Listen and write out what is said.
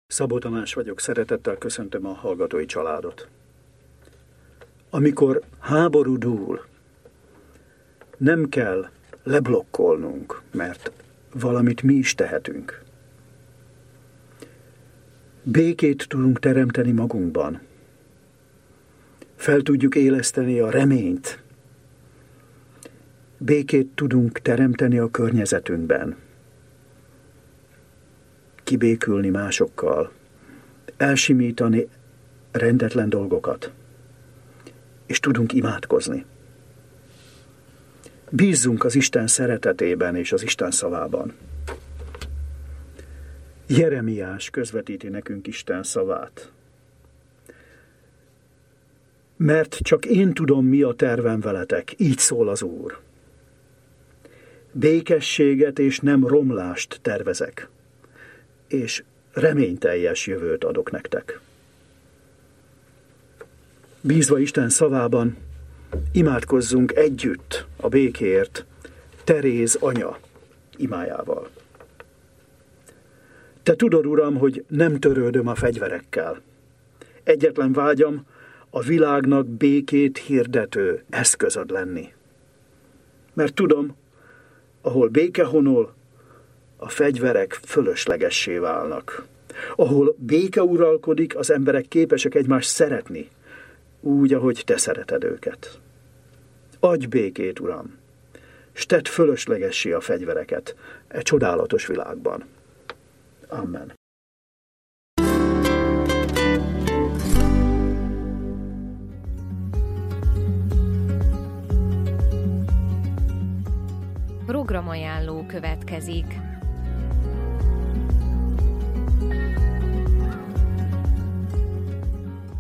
Szabó Tamás vagyok, szeretettel köszöntöm a hallgatói családot. Amikor háború dúl, nem kell leblokkolnunk, mert valamit mi is tehetünk. Békét tudunk teremteni magunkban. Fel tudjuk éleszteni a reményt. Békét tudunk teremteni a környezetünkben. Kibékülni másokkal, elsimítani rendetlen dolgokat, és tudunk imádkozni. Bízzunk az Isten szeretetében és az Isten szavában. Jeremiás közvetíti nekünk Isten szavát. Mert csak én tudom, mi a tervem veletek, így szól az Úr. Békességet és nem romlást tervezek, és reményteljes jövőt adok nektek. Bízva Isten szavában, imádkozzunk együtt a békéért Teréz anya imájával. Te tudod, Uram, hogy nem törődöm a fegyverekkel. Egyetlen vágyam a világnak békét hirdető eszközöd lenni. Mert tudom, ahol béke honol, a fegyverek fölöslegessé válnak. Ahol béke uralkodik, az emberek képesek egymást szeretni, úgy, ahogy te szereted őket. Adj békét, Uram, s tedd fölöslegessé a fegyvereket e csodálatos világban. Amen. Programajánló következik.